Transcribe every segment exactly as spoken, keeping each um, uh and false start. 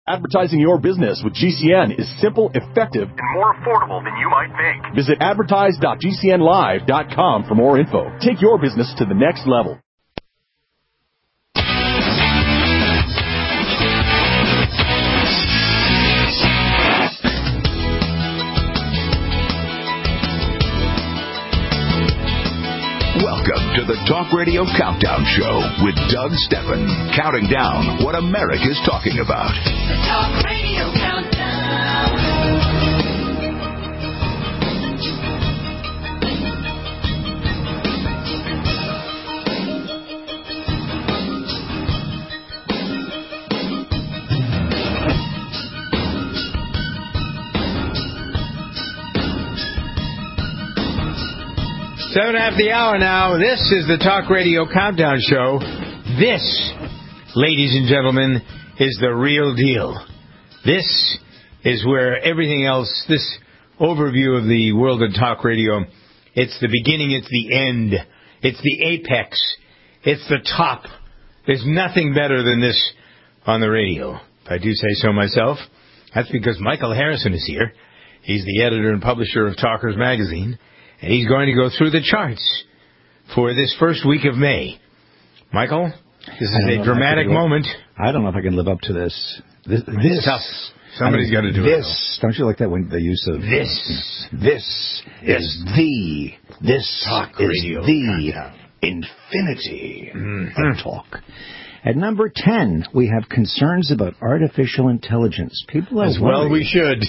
Advertising your business with G C N is simple, effective, and more affordable than you might think. Visit advertise dot g c n live dot com for more info. Take your business to the next level. Welcome to the Talk Radio Countdown Show with Doug Steffen, counting down what America's talking about. The Talk Radio Countdown. Seven after the hour now. This is the Talk Radio Countdown Show. This, ladies and gentlemen, is the real deal. This is where everything else, this overview of the world of talk radio, it's the beginning, it's the end, it's the apex, it's the top. There's nothing better than this on the radio, if I do say so myself. That's because Michael Harrison is here. He's the editor and publisher of Talkers Magazine. And he's going to go through the charts for this first week of May. Michael, this is a dramatic moment. I don't know if I can live up to this. This, this tough. Somebody's I mean, got to do this, it. This. Don't you like that when the use of this? This is the. This Talk is radio the countdown. infinity Mm-hmm. of talk. At number ten, we have concerns about artificial intelligence. People are As worried. well we should.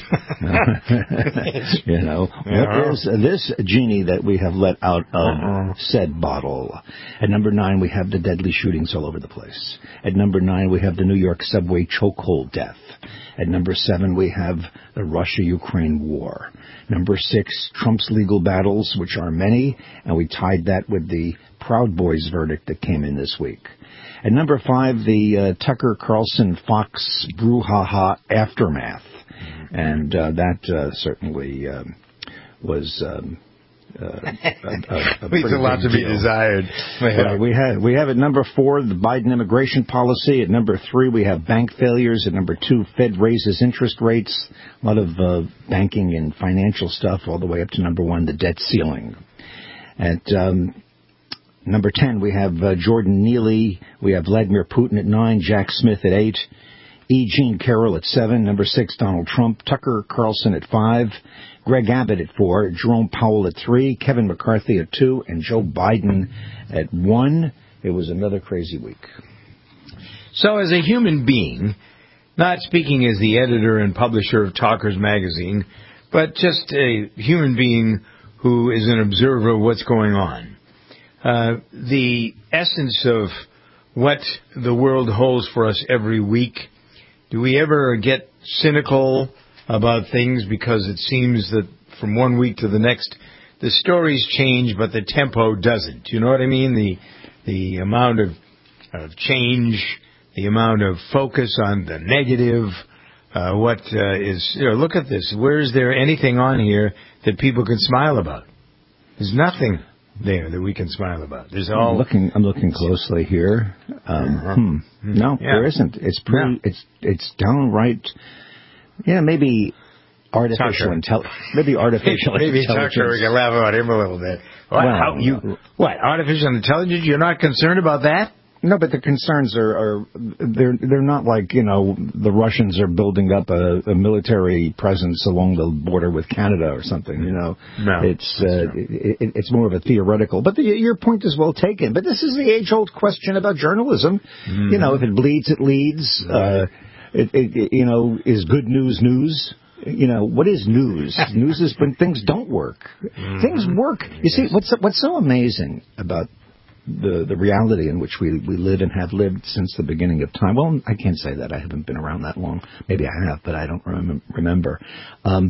You know, Uh-huh. what is this genie that we have let out of Uh-huh. said bottle? At number nine, we have the deadly shootings all over the place. At number nine, we have the New York subway chokehold death. At number seven, we have the Russia-Ukraine war. Number six, Trump's legal battles, which are many, and we tied that with the Proud Boys verdict that came in this week. At number five, the uh, Tucker Carlson Fox brouhaha aftermath. And uh, that uh, certainly um, was um, uh, a, a, a Leaves a lot to be deal. desired. Well, we have we have at number four the Biden immigration policy. At number three we have bank failures. At number two, Fed raises interest rates. A lot of uh, banking and financial stuff, all the way up to number one, the debt ceiling. At um, number ten, we have uh, Jordan Neely. We have Vladimir Putin at nine, Jack Smith at eight, E. Jean Carroll at seven, number six, Donald Trump, Tucker Carlson at five, Greg Abbott at four, Jerome Powell at three, Kevin McCarthy at two, and Joe Biden at one. It was another crazy week. So as a human being, not speaking as the editor and publisher of Talkers Magazine, but just a human being who is an observer of what's going on, Uh, the essence of what the world holds for us every week, do we ever get cynical about things because it seems that from one week to the next, the stories change, but the tempo doesn't? You know what I mean? The the amount of, of change, the amount of focus on the negative, uh, what uh, is, you know, look at this. Where is there anything on here that people can smile about? There's nothing there that we can smile about. There's all I'm looking. I'm looking closely here. Um, Uh-huh. hmm. No, Yeah. there isn't. It's pretty. No. It's it's downright. Yeah, maybe artificial Tucker. intelligence. Maybe artificial Maybe intelligence. Tucker, we can laugh about him a little bit. What? Well, How, you, what? Artificial intelligence? You're not concerned about that? No, but the concerns are, are they're they're not like, you know, the Russians are building up a, a military presence along the border with Canada or something. You know, No, it's uh, it, it's more of a theoretical. But the, your point is well taken. But this is the age-old question about journalism. Mm-hmm. You know, if it bleeds, it leads. Right. Uh, it, it, you know, is good news news? You know, what is news? News is when things don't work. Mm-hmm. Things work. You see, what's what's so amazing about the the reality in which we, we live and have lived since the beginning of time. Well, I can't say that. I haven't been around that long. Maybe I have, but I don't rem- remember. Um,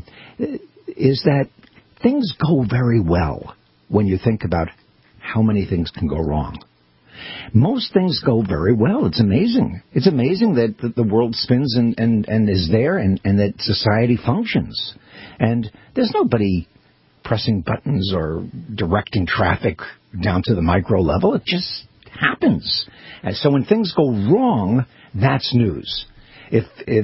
is that things go very well when you think about how many things can go wrong. Most things go very well. It's amazing. It's amazing that, that the world spins and, and, and is there and, and that society functions. And there's nobody pressing buttons or directing traffic down to the micro level. It just happens. And so when things go wrong, that's news. If if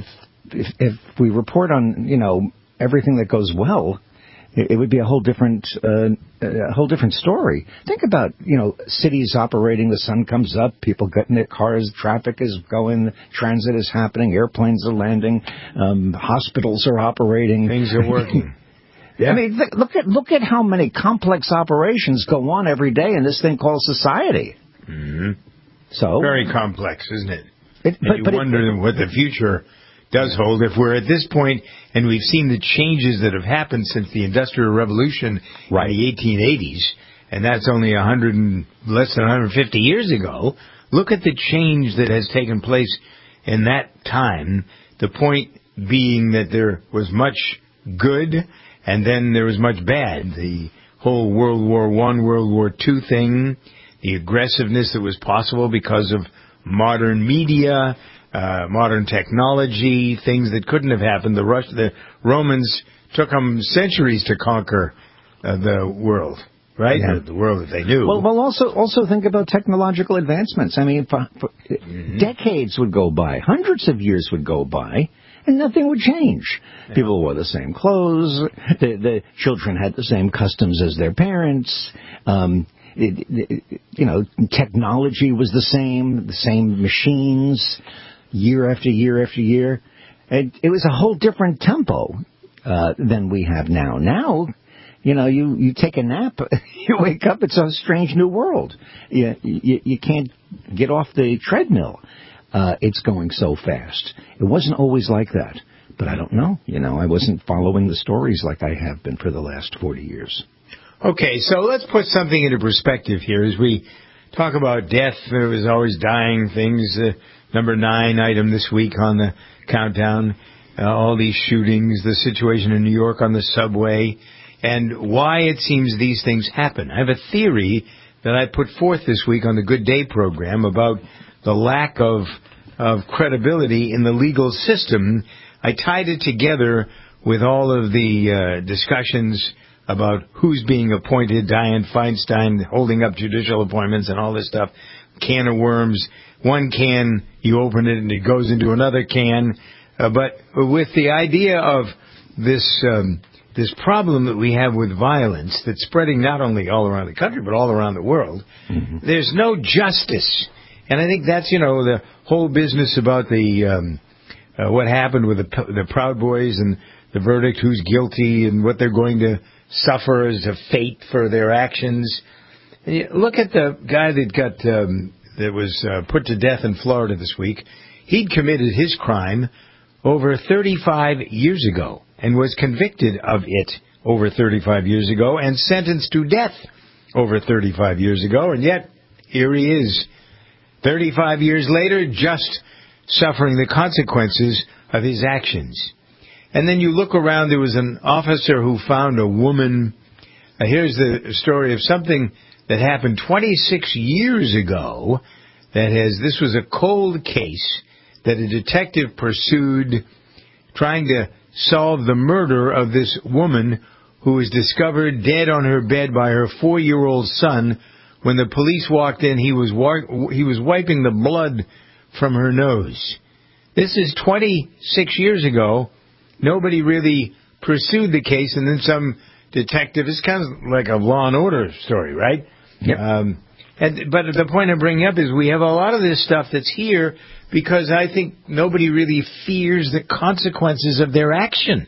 if, if we report on, you know, everything that goes well, it, it would be a whole different uh, a whole different story. Think about, you know, cities operating, the sun comes up, people get in their cars, traffic is going, transit is happening, airplanes are landing, um, hospitals are operating. Things are working. Yeah. I mean, th- look at look at how many complex operations go on every day in this thing called society. Mm-hmm. So very complex, isn't it? it and but, you but wonder it, what the future does hold. If we're at this point and we've seen the changes that have happened since the Industrial Revolution right. in the eighteen eighties, and that's only a hundred and less than one hundred fifty years ago. Look at the change that has taken place in that time. The point being that there was much good, and then there was much bad. The whole World War One, World War Two thing, the aggressiveness that was possible because of modern media, uh, modern technology, things that couldn't have happened. The Rush, the Romans took them centuries to conquer uh, the world, right? Yeah. The, the world that they knew. Well, well, also also think about technological advancements. I mean, for, for mm-hmm. decades would go by, hundreds of years would go by, and nothing would change. Yeah. People wore the same clothes. The, the children had the same customs as their parents. Um, it, it, you know, technology was the same, the same machines, year after year after year. It, it was a whole different tempo uh, than we have now. Now, you know, you, you take a nap, you wake up, it's a strange new world. You, you, you can't get off the treadmill. Uh, it's going so fast. It wasn't always like that. But I don't know. You know, I wasn't following the stories like I have been for the last forty years. Okay, so let's put something into perspective here. As we talk about death, there was always dying things. Uh, number nine item this week on the countdown. Uh, all these shootings, the situation in New York on the subway, and why it seems these things happen. I have a theory that I put forth this week on the Good Day program about the lack of of credibility in the legal system. I tied it together with all of the uh, discussions about who's being appointed, Dianne Feinstein holding up judicial appointments and all this stuff, can of worms. One can, you open it and it goes into another can. Uh, but with the idea of this um, this problem that we have with violence that's spreading not only all around the country but all around the world, mm-hmm. there's no justice. And I think that's, you know, the whole business about the um, uh, what happened with the, the Proud Boys and the verdict, who's guilty and what they're going to suffer as a fate for their actions. And you look at the guy that got um, that was uh, put to death in Florida this week. He'd committed his crime over thirty-five years ago and was convicted of it over thirty-five years ago and sentenced to death over thirty-five years ago. And yet, here he is, thirty-five years later, just suffering the consequences of his actions. And then you look around, there was an officer who found a woman. Uh, here's the story of something that happened twenty-six years ago. That has, this was a cold case that a detective pursued trying to solve the murder of this woman who was discovered dead on her bed by her four-year-old son. When the police walked in, he was wa- he was wiping the blood from her nose. This is twenty-six years ago. Nobody really pursued the case, and then some detective. It's kind of like a Law and Order story, right? Yep. Um, and, but the point I'm bringing up is we have a lot of this stuff that's here because I think nobody really fears the consequences of their action.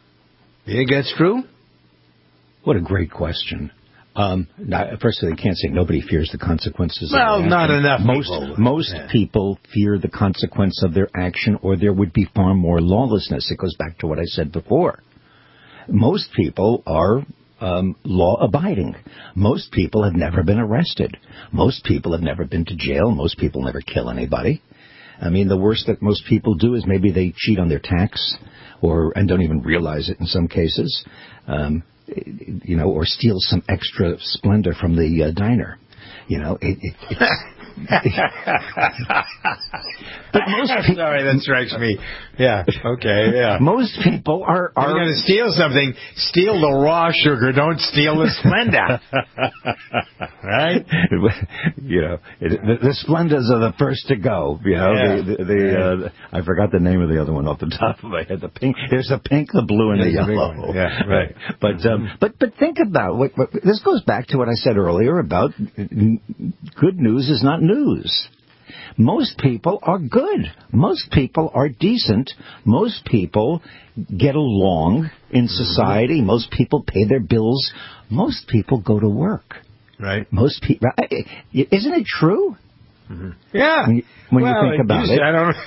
You think that's true? What a great question. Um, first of all, you can't say nobody fears the consequences well, of their not action. enough Most, people. most yeah. people fear the consequence of their action, or there would be far more lawlessness. It goes back to what I said before. Most people are um, law-abiding. Most people have never been arrested. Most people have never been to jail. Most people never kill anybody. I mean, the worst that most people do is maybe they cheat on their tax, or and don't even realize it in some cases. Um, you know, or steal some extra splendor from the uh, diner. You know, it, it, it's, But most people, sorry, that strikes me. Yeah. Okay. Yeah. Most people are are If you're going to steal something, steal the raw sugar. Don't steal the Splenda. Right? You know, it, the, the Splendas are the first to go. You know, Yeah. the, the, the uh, I forgot the name of the other one off the top of my head. The pink. There's the pink, the blue, and the There's the big yellow. one. Yeah. Right. But um, but but think about what, what this goes back to what I said earlier about n- good news is not news. Most people are good. Most people are decent. Most people get along in society. Most people pay their bills. Most people go to work. Right. Most people. Isn't it true? Mm-hmm. Yeah. When you, when well, you think about usually, it. I don't.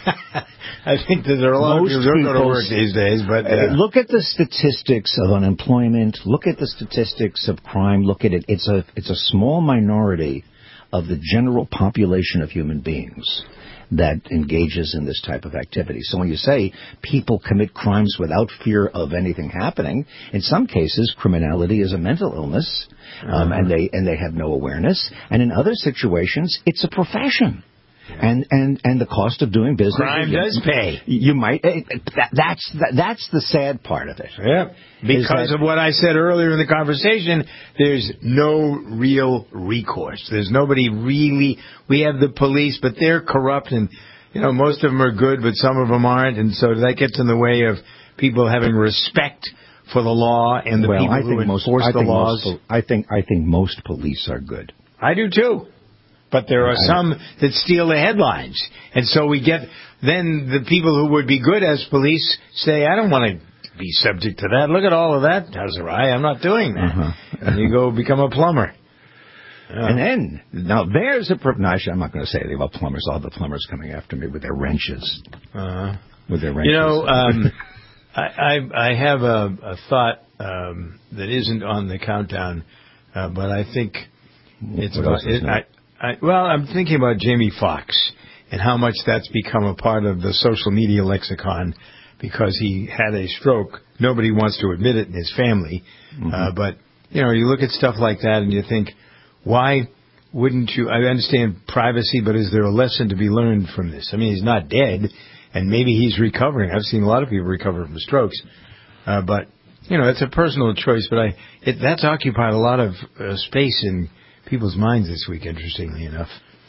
I think that there are a lot Most of people who don't go to people's- work these days, but Uh, uh, look at the statistics of unemployment. Look at the statistics of crime. Look at it. It's a it's a small minority of the general population of human beings that engages in this type of activity. So when you say people commit crimes without fear of anything happening, in some cases criminality is a mental illness, um, Uh-huh. and they and they have no awareness. And in other situations, it's a profession. And, and and the cost of doing business. crime you, does pay. You might. eh, That, that's that, that's the sad part of it. Yeah. Because that- of what I said earlier in the conversation, there's no real recourse. There's nobody really. We have the police, but they're corrupt, and you know most of them are good, but some of them aren't, and so that gets in the way of people having respect for the law and the well, people I who think most, enforce I the think laws. Most, I think I think most police are good. I do too. But there are I- some that steal the headlines. And so we get, then the people who would be good as police say, I don't want to be subject to that. Look at all of that, Tazarai. I'm not doing that. Uh-huh. And you go become a plumber. Yeah. And then, now there's a, pro- no, actually, I'm not going to say anything about plumbers. All the plumbers coming after me with their wrenches. Uh, With their wrenches. you know, um, I, I, I have a, a thought um, that isn't on the countdown, uh, but I think it's What about, else is it, new? I, I, well, I'm thinking about Jamie Foxx and how much that's become a part of the social media lexicon because he had a stroke. Nobody wants to admit it in his family. Mm-hmm. Uh, but, you know, you look at stuff like that and you think, why wouldn't you? I understand privacy, but is there a lesson to be learned from this? I mean, he's not dead, and maybe he's recovering. I've seen a lot of people recover from strokes. Uh, but, you know, it's a personal choice, but I it, that's occupied a lot of uh, space in people's minds this week, interestingly enough.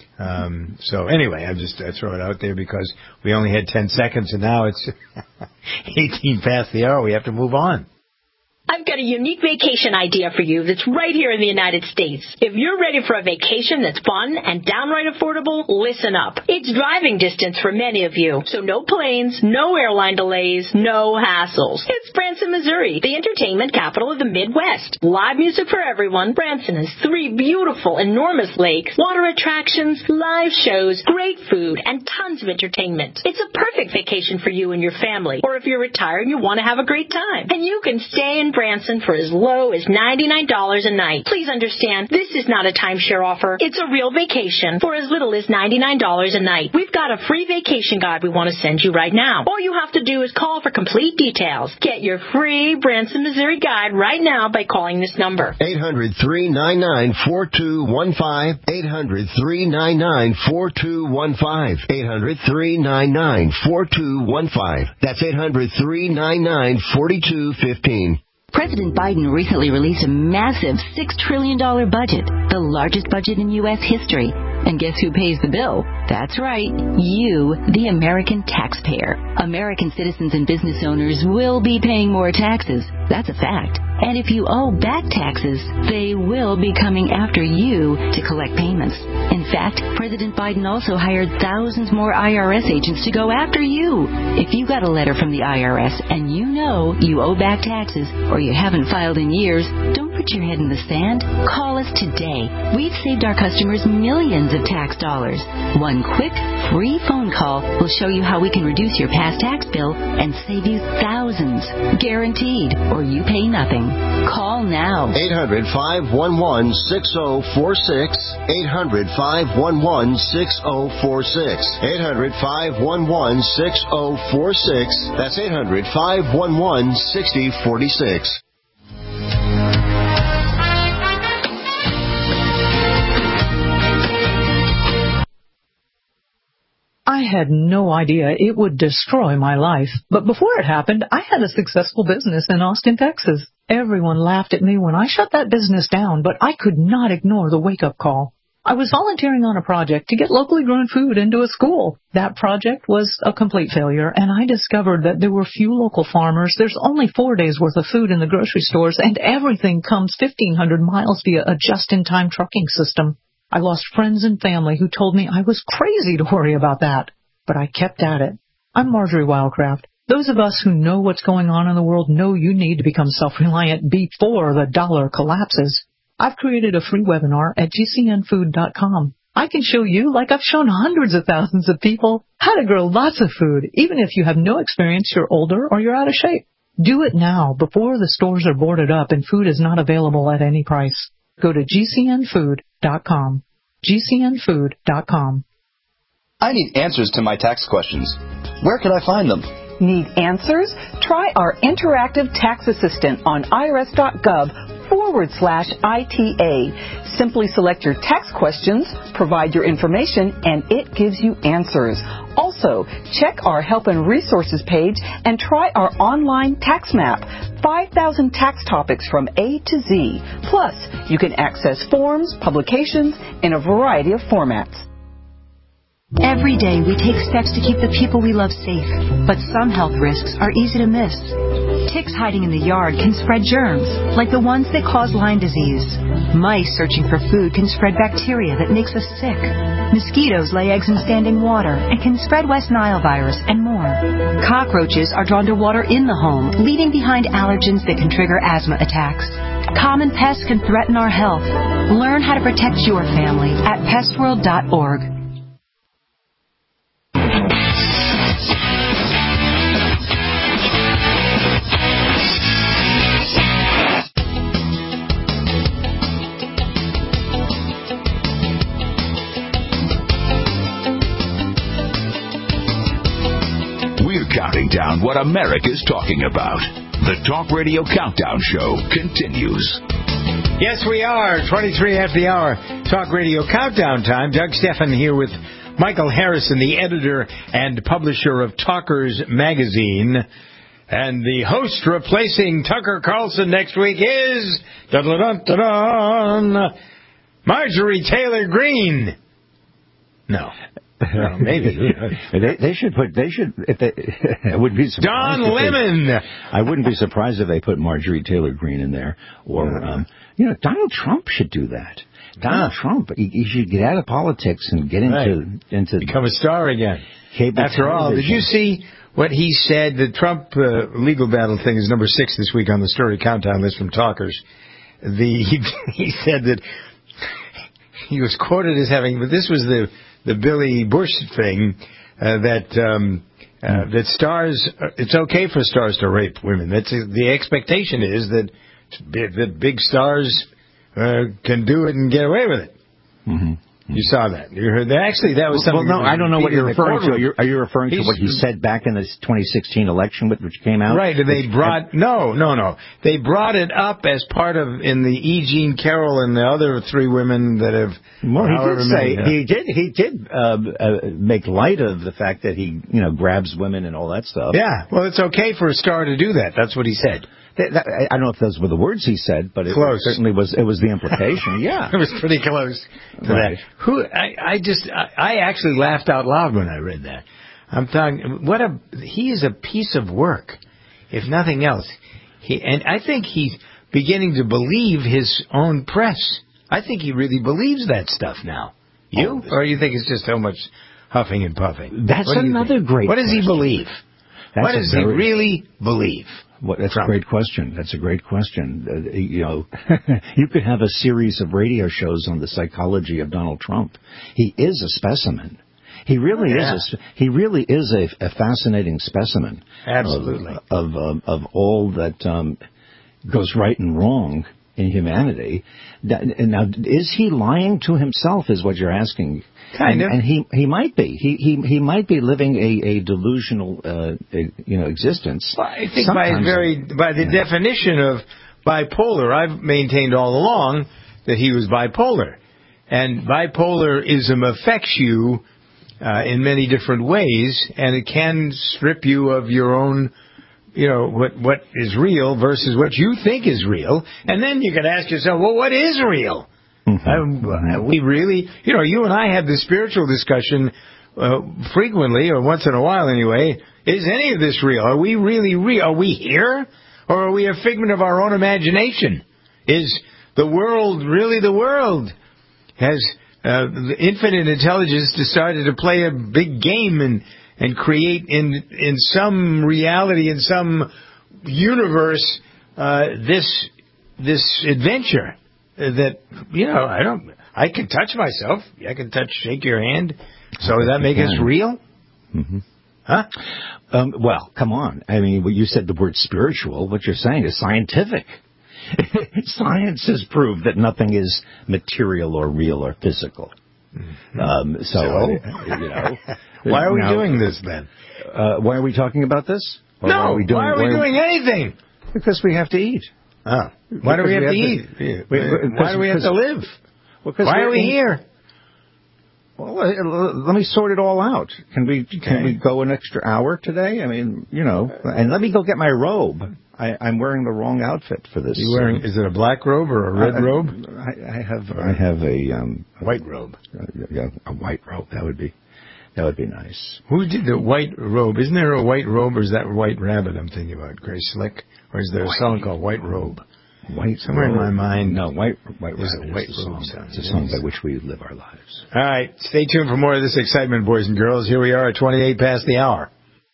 Um, so anyway, I just I throw it out there because we only had ten seconds and now it's eighteen past the hour. We have to move on. I've got a unique vacation idea for you that's right here in the United States. If you're ready for a vacation that's fun and downright affordable, listen up. It's driving distance for many of you, so no planes, no airline delays, no hassles. It's Branson, Missouri, the entertainment capital of the Midwest. Live music for everyone. Branson has three beautiful, enormous lakes, water attractions, live shows, great food, and tons of entertainment. It's a perfect vacation for you and your family, or if you're retired and you want to have a great time. And you can stay in Branson for as low as ninety-nine dollars a night. Please understand, this is not a timeshare offer. It's a real vacation for as little as ninety-nine dollars a night. We've got a free vacation guide we want to send you right now. All you have to do is call for complete details. Get your free Branson, Missouri guide right now by calling this number. eight hundred, three nine nine, four two one five. eight hundred, three nine nine, four two one five. eight hundred, three nine nine, four two one five. That's eight hundred, three nine nine, four two one five. President Biden recently released a massive six trillion dollars budget, the largest budget in U S history. And guess who pays the bill? That's right, you, the American taxpayer. American citizens and business owners will be paying more taxes. That's a fact. And if you owe back taxes, they will be coming after you to collect payments. In fact, President Biden also hired thousands more I R S agents to go after you. If you got a letter from the I R S and you know you owe back taxes or you haven't filed in years, don't put your head in the sand. Call us today. We've saved our customers millions of tax dollars. One quick, free phone call will show you how we can reduce your past tax bill and save you thousands. Guaranteed, or you pay nothing. Call now. eight hundred, five one one, six oh four six. eight hundred, five one one, six oh four six. eight hundred, five one one, six oh four six. That's eight hundred, five one one, six oh four six. I had no idea it would destroy my life. But before it happened, I had a successful business in Austin, Texas. Everyone laughed at me when I shut that business down, but I could not ignore the wake-up call. I was volunteering on a project to get locally grown food into a school. That project was a complete failure, and I discovered that there were few local farmers. There's only four days' worth of food in the grocery stores, and everything comes fifteen hundred miles via a just-in-time trucking system. I lost friends and family who told me I was crazy to worry about that, but I kept at it. I'm Marjorie Wildcraft. Those of us who know what's going on in the world know you need to become self-reliant before the dollar collapses. I've created a free webinar at G C N food dot com. I can show you, like I've shown hundreds of thousands of people, how to grow lots of food, even if you have no experience, you're older, or you're out of shape. Do it now, before the stores are boarded up and food is not available at any price. Go to G C N food dot com. G C N food dot com. I need answers to my tax questions. Where can I find them? Need answers? Try our interactive tax assistant on I R S dot gov forward slash I T A. Simply select your tax questions, provide your information, and it gives you answers. Also, check our Help and Resources page and try our online tax map. five thousand tax topics from A to Z. Plus, you can access forms, publications in a variety of formats. Every day we take steps to keep the people we love safe, but some health risks are easy to miss. Ticks hiding in the yard can spread germs, like the ones that cause Lyme disease. Mice searching for food can spread bacteria that makes us sick. Mosquitoes lay eggs in standing water and can spread West Nile virus and more. Cockroaches are drawn to water in the home, leaving behind allergens that can trigger asthma attacks. Common pests can threaten our health. Learn how to protect your family at pest world dot org. Counting down what America's talking about. The Talk Radio Countdown Show continues. Yes, we are. twenty-three after the hour. Talk Radio Countdown time. Doug Stephan here with Michael Harrison, the editor and publisher of Talkers Magazine. And the host replacing Tucker Carlson next week is dun-dun-dun-dun, Marjorie Taylor Greene. No. Well, maybe they, they should put. They should. If they, I wouldn't be surprised. Don Lemon. They, I wouldn't be surprised if they put Marjorie Taylor Greene in there, or um, you know, Donald Trump should do that. Donald ah. Trump, he, he should get out of politics and get into right. into become a star again. After all, did you see what he said? The Trump uh, legal battle thing is number six this week on the story countdown list from Talkers. The he, he said that he was quoted as having, but this was the. The Billy Bush thing, uh, that um, uh, that stars, uh, it's okay for stars to rape women. That's uh, the expectation is that that big stars uh, can do it and get away with it. Mm-hmm. You saw that. You heard that. Actually, that was something. Well, no, I don't know what you're referring to. Are you, are you referring He's, to what he said back in the twenty sixteen election, which came out? Right. And they brought no, no, no. They brought it up as part of in the E. Jean Carroll and the other three women that have. Well, he did say many, he did he did uh, uh, make light of the fact that he you know grabs women and all that stuff. Yeah. Well, it's okay for a star to do that. That's what he said. That, that, I don't know if those were the words he said, but it close. certainly was. It was the implication. Yeah, it was pretty close to right. that. Who I, I just I, I actually laughed out loud when I read that. I'm talking. What a he is a piece of work, if nothing else. He and I think he's beginning to believe his own press. I think he really believes that stuff now. You oh, or you think it's just so much huffing and puffing? That's another great. What does question. he believe? That's what does very, he really believe? What, that's Trump. a great question. That's a great question. Uh, you know, you could have a series of radio shows on the psychology of Donald Trump. He is a specimen. He really yeah. is. A, he really is a, a fascinating specimen. Absolutely. Of of, um, of all that um, goes right and wrong in humanity. Now, is he lying to himself? Is what you're asking. Kind and, of. And he he might be. He he he might be living a, a delusional uh, a, you know existence. Well, I think by very by the yeah. definition of bipolar, I've maintained all along that he was bipolar, and bipolarism affects you uh, in many different ways, and it can strip you of your own, you know, what what is real versus what you think is real. And then you can ask yourself, well, what is real? Mm-hmm. Uh, we really, you know, you and I have this spiritual discussion uh, frequently, or once in a while anyway. Is any of this real? Are we really real? Are we here? Or are we a figment of our own imagination? Is the world really the world? Has uh, the infinite intelligence decided to play a big game and, and create in in some reality, in some universe, uh, this this adventure that, you know, I don't, I can touch myself. I can touch, shake your hand. So does that make us real? Mm-hmm. Huh? Um, well, come on. I mean, well, you said the word spiritual. What you're saying is scientific. Science has proved that nothing is material or real or physical. Mm-hmm. Um, so, so? Uh, you know. Why are we now, doing this then? Uh, why are we talking about this? Or no, why are we doing, why are we why doing are we, anything? Because we have to eat. Oh. Why do we have, we have to eat? To, we, why do we have to live? Well, why are we in, here? Well, let me sort it all out. Can we okay. can we go an extra hour today? I mean, you know, and let me go get my robe. I, I'm wearing the wrong outfit for this. You wearing? Is it a black robe or a red I, robe? I, I have I have a um, white robe. Uh, yeah, a white robe. That would be that would be nice. Who did the white robe? Isn't there a white robe, or is that White Rabbit I'm thinking about? Grace Slick, or is there a song called White Robe? White Somewhere robe. in my mind. No, White White There's Rabbit a white is the robe song. It's a song by which we live our lives. All right, stay tuned for more of this excitement, boys and girls. Here we are at twenty-eight past the hour.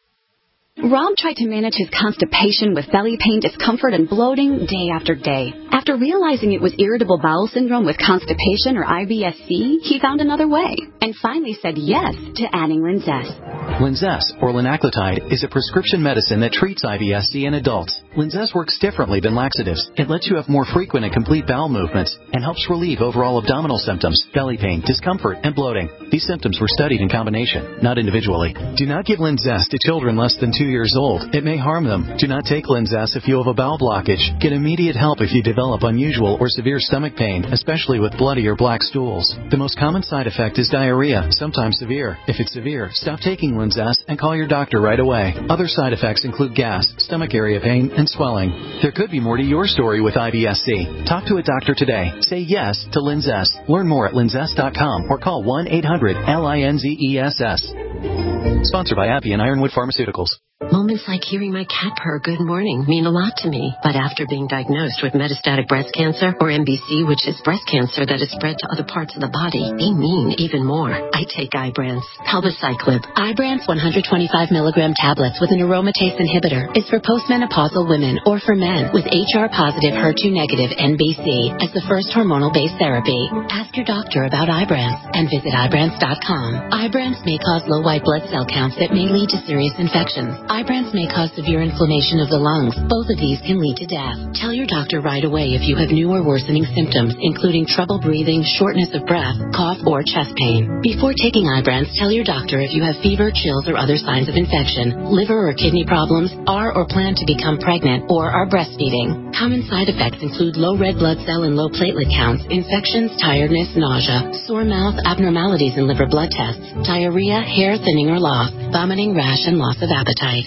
Rob tried to manage his constipation with belly pain, discomfort, and bloating day after day. After realizing it was irritable bowel syndrome with constipation, or I B S C, he found another way and finally said yes to adding Linzess. Linzess, or linaclotide, is a prescription medicine that treats I B S C in adults. Linzess works differently than laxatives. It lets you have more frequent and complete bowel movements and helps relieve overall abdominal symptoms, belly pain, discomfort, and bloating. These symptoms were studied in combination, not individually. Do not give Linzess to children less than two years old. It may harm them. Do not take Linzess if you have a bowel blockage. Get immediate help if you develop unusual or severe stomach pain, especially with bloody or black stools. The most common side effect is diarrhea, sometimes severe. If it's severe, stop taking Linzess and call your doctor right away. Other side effects include gas, stomach area pain, and swelling. There could be more to your story with I B S C. Talk to a doctor today. Say yes to Linzess. Learn more at linzess dot com or call one eight hundred L I N Z E S S. Sponsored by Appy and Ironwood Pharmaceuticals. Moments like hearing my cat purr good morning mean a lot to me. But after being diagnosed with metastatic breast cancer, or M B C, which is breast cancer that is spread to other parts of the body, they mean even more. I take Ibrance. Palbociclib. Ibrance one hundred twenty-five milligram tablets with an aromatase inhibitor is for postmenopausal women or for men with H R positive H E R two negative N B C as the first hormonal-based therapy. Ask your doctor about Ibrance and visit Ibrance dot com. Ibrance may cause low white blood cell counts that may lead to serious infections. Ibrance may cause severe inflammation of the lungs. Both of these can lead to death. Tell your doctor right away if you have new or worsening symptoms, including trouble breathing, shortness of breath, cough, or chest pain. Before taking Ibrance, tell your doctor if you have fever, chills, or other signs of infection, liver or kidney problems, are or plan to become pregnant, or are breastfeeding. Common side effects include low red blood cell and low platelet counts, infections, tiredness, nausea, sore mouth, abnormalities in liver blood tests, diarrhea, hair thinning or loss, vomiting, rash, and loss of appetite.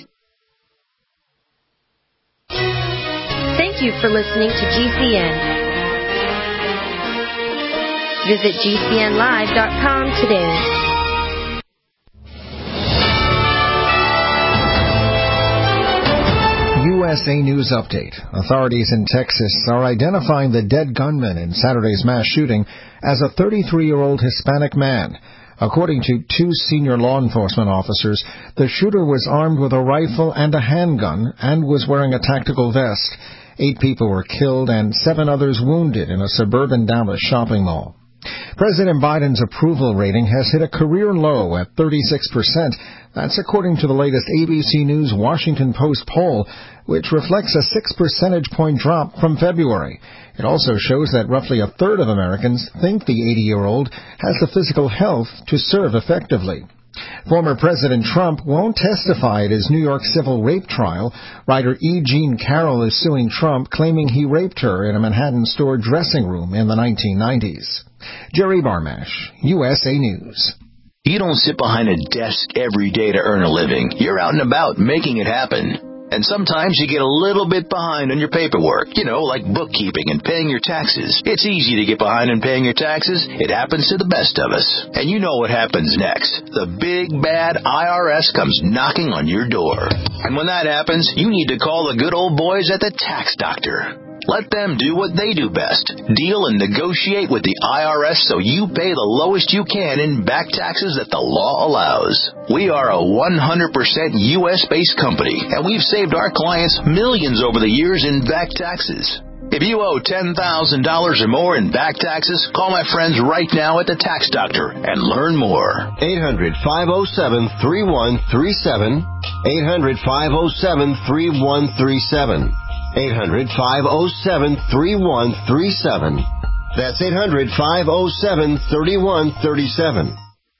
Thank you for listening to G C N. Visit G C N live dot com today. U S A News Update. Authorities in Texas are identifying the dead gunman in Saturday's mass shooting as a thirty-three-year-old Hispanic man. According to two senior law enforcement officers, the shooter was armed with a rifle and a handgun and was wearing a tactical vest. Eight people were killed and seven others wounded in a suburban Dallas shopping mall. President Biden's approval rating has hit a career low at thirty-six percent. That's according to the latest A B C News Washington Post poll, which reflects a six percentage point drop from February. It also shows that roughly a third of Americans think the eighty-year-old has the physical health to serve effectively. Former President Trump won't testify at his New York civil rape trial. Writer E. Jean Carroll is suing Trump, claiming he raped her in a Manhattan store dressing room in the nineteen nineties. Jerry Barmash, U S A News. You don't sit behind a desk every day to earn a living. You're out and about making it happen. And sometimes you get a little bit behind on your paperwork, you know, like bookkeeping and paying your taxes. It's easy to get behind on paying your taxes. It happens to the best of us. And you know what happens next. The big, bad I R S comes knocking on your door. And when that happens, you need to call the good old boys at the Tax Doctor. Let them do what they do best. Deal and negotiate with the I R S so you pay the lowest you can in back taxes that the law allows. We are a one hundred percent U S-based company, and we've saved our clients millions over the years in back taxes. If you owe ten thousand dollars or more in back taxes, call my friends right now at the Tax Doctor and learn more. eight hundred, five oh seven, three one three seven. eight hundred, five oh seven, three one three seven. eight hundred, five oh seven, three one three seven. That's eight hundred, five oh seven, three one three seven.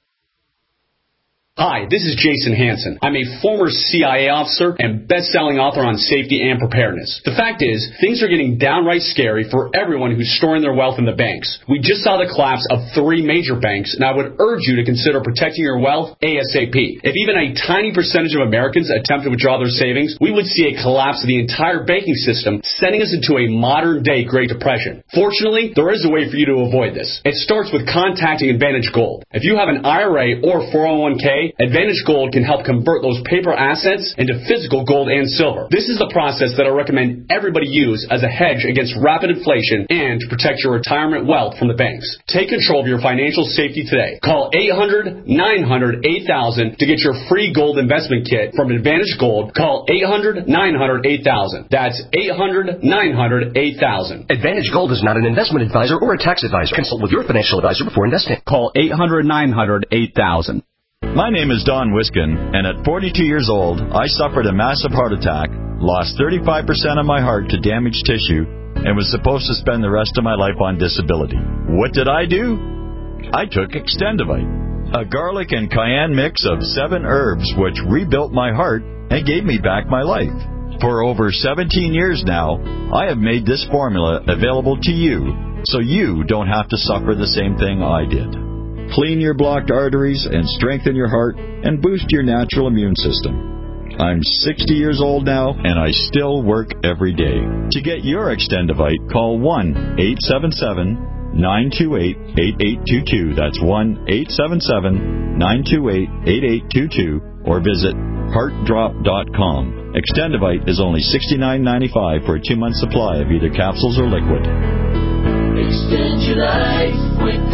Hi, this is Jason Hansen. I'm a former C I A officer and best-selling author on safety and preparedness. The fact is, things are getting downright scary for everyone who's storing their wealth in the banks. We just saw the collapse of three major banks, and I would urge you to consider protecting your wealth ASAP. If even a tiny percentage of Americans attempt to withdraw their savings, we would see a collapse of the entire banking system, sending us into a modern-day Great Depression. Fortunately, there is a way for you to avoid this. It starts with contacting Advantage Gold. If you have an I R A or four oh one k, Advantage Gold can help convert those paper assets into physical gold and silver. This is the process that I recommend everybody use as a hedge against rapid inflation and to protect your retirement wealth from the banks. Take control of your financial safety today. Call eight hundred, nine hundred, eight thousand to get your free gold investment kit from Advantage Gold. Call eight hundred, nine hundred, eight thousand. That's eight hundred, nine hundred, eight thousand. Advantage Gold is not an investment advisor or a tax advisor. Consult with your financial advisor before investing. Call eight hundred, nine hundred, eight thousand. My name is Don Wiskin, and at forty-two years old, I suffered a massive heart attack, lost thirty-five percent of my heart to damaged tissue, and was supposed to spend the rest of my life on disability. What did I do? I took Extendivite, a garlic and cayenne mix of seven herbs which rebuilt my heart and gave me back my life. For over seventeen years now, I have made this formula available to you so you don't have to suffer the same thing I did. Clean your blocked arteries and strengthen your heart and boost your natural immune system. I'm sixty years old now, and I still work every day. To get your Extendivite, call one eight seven seven, nine two eight, eight eight two two. That's one eight seven seven, nine two eight, eight eight two two, or visit heart drop dot com. Extendivite is only sixty-nine ninety-five for a two-month supply of either capsules or liquid. Extend your life with